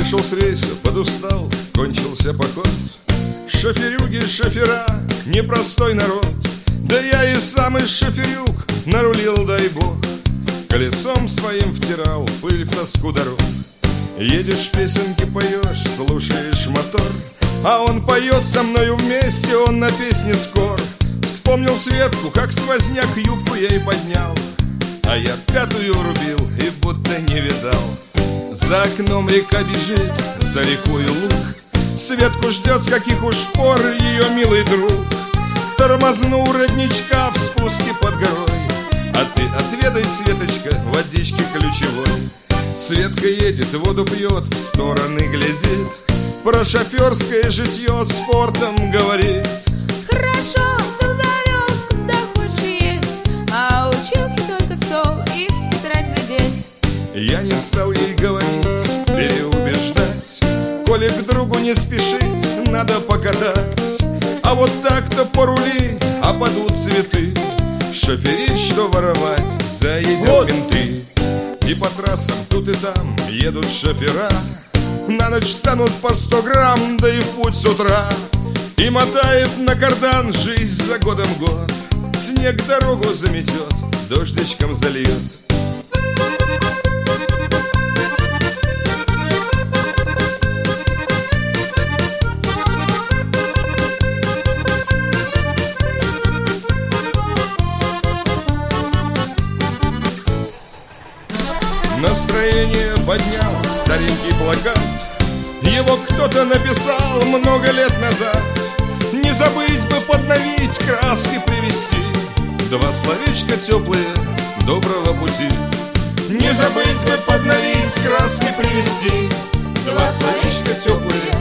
Сошел с рейса, подустал, кончился поход. Шоферюги, шофера, непростой народ. Да я и сам из шоферюг нарулил, дай бог. Колесом своим втирал пыль в тоску дорог. Едешь, песенки поешь, слушаешь мотор, а он поет со мною вместе, он на песне скор. Вспомнил Светку, как сквозняк юбку ей поднял, а я пятую врубил и будто не видал. За окном река бежит, за рекою луг. Светку ждет, с каких уж пор ее милый друг. Тормознул родничка в спуске под горой, а ты отведай, Светочка, водички ключевой. Светка едет, воду пьет, в стороны глядит, про шоферское житье с фортом говорит. Хорошо, все завел, куда хочешь есть, а училки только стол и в тетрадь глядеть. Я не стал ей говорить, переубеждать, коли к другу не спешить, надо покатать. А вот так-то порули, а падут цветы, шоферить, что воровать, заедят менты. И по трассам тут и там едут шофера, на ночь станут по 100 грамм, да и в путь с утра. И мотает на кардан жизнь за годом год, снег дорогу заметет, дождичком зальет. Настроение поднял старенький плакат, его кто-то написал много лет назад. Не забыть бы подновить, краски привести, два словечка теплые доброго пути. Не забыть бы подновить, краски привести, два словечка теплые